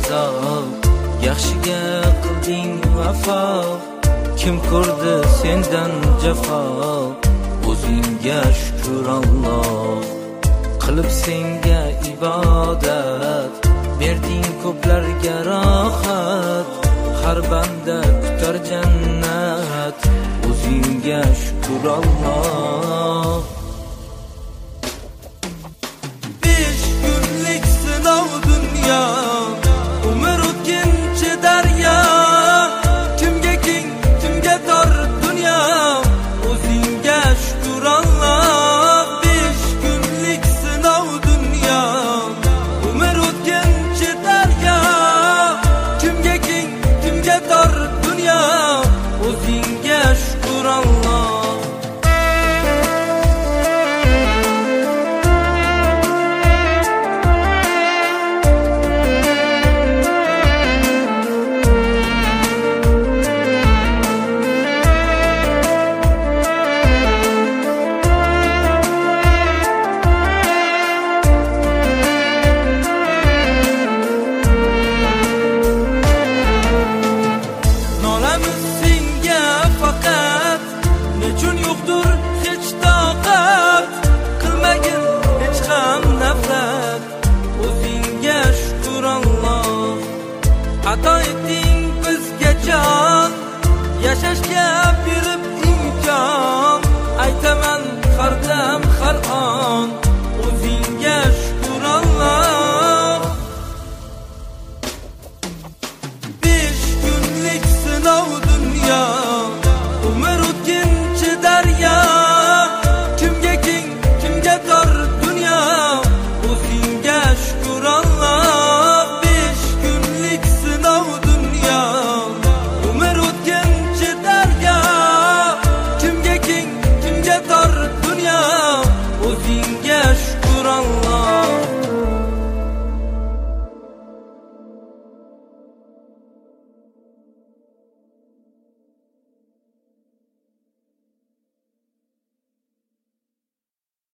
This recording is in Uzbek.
azob, yaxshiga qilding vafo, kim ko'rdi sendan jafo. O'zingga shukr Alloh, qilib senga ibodat, berding ko'plarga rohat, har banda kutar jannat. O'zingga shukr Alloh. 5 kunlik sinov dunyo, umr o'tkinchi daryo, kimga keng kimga tor dunyo. O'zingga shukr Alloh. 5 kunlik sinov dunyo, umr o'tkinchi daryo, kimga keng kimga tor dunyo. O'zingga shukr Alloh. Nolamiz senga faqat, nechun yo'qdir hech toqat, qilmagin hech ham nafrat. O'zingga shukr Alloh. Ato etding bizga jon, yashashga berib imkon. Aytaman